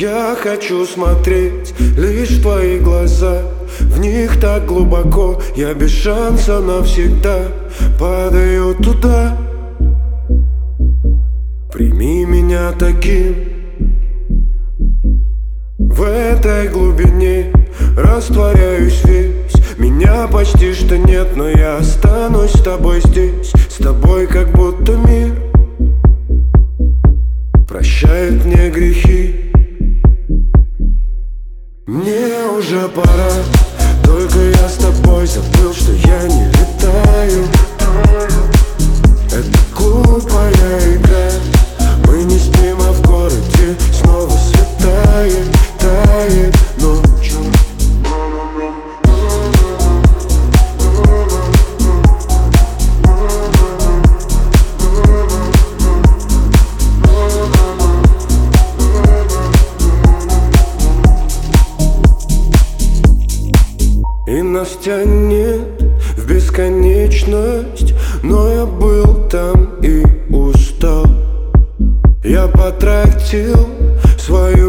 Я хочу смотреть лишь в твои глаза. В них так глубоко, я без шанса навсегда падаю туда. Прими меня таким. В этой глубине растворяюсь весь. Меня почти что нет, но я останусь с тобой здесь. С тобой как будто мир прощает мне грехи. Мне уже пора, только я с тобой забыл, что я не летаю. Это глупая игра. Мы не спим, а в городе снова светает, тает ночь. И нас тянет в бесконечность, но я был там и устал. Я потратил свою